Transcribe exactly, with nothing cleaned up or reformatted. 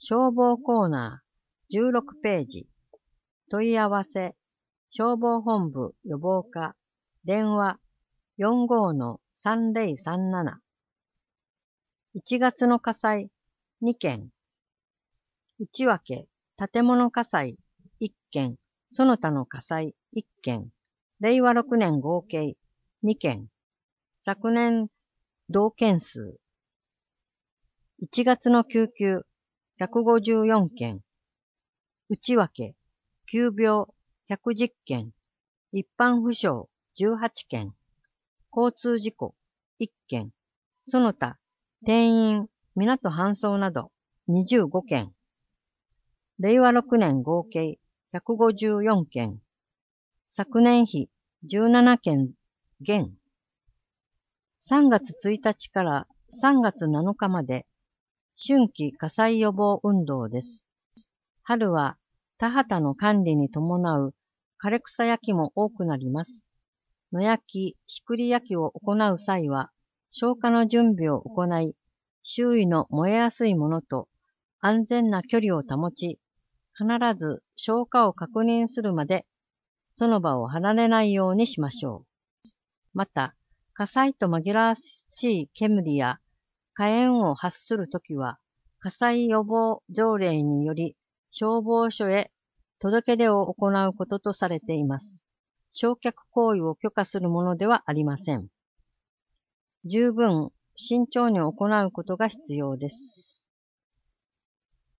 消防コーナーじゅうろくページ。問い合わせ。消防本部予防課。電話 よんごーさんぜろさんなな。いちがつの火災にけん。内訳。建物火災いっけん。その他の火災いっけん。れいわろくねん合計にけん。昨年同件数。いちがつの救急ひゃくごじゅうよんけん。内訳急病ひゃくじゅっけん。一般負傷じゅうはちけん。交通事故いっけん。その他転院、港搬送などにじゅうごけん。れいわろくねん合計ひゃくごじゅうよんけん。昨年比じゅうななけん減。さんがつついたちからさんがつなのかまで春季火災予防運動です。春は田畑の管理に伴う枯れ草焼きも多くなります。野焼き、しくり焼きを行う際は消火の準備を行い、周囲の燃えやすいものと安全な距離を保ち、必ず消火を確認するまでその場を離れないようにしましょう。また、火災と紛らわしい煙や火炎を発するときは、火災予防条例により消防署へ届け出を行うこととされています。焼却行為を許可するものではありません。十分慎重に行うことが必要です。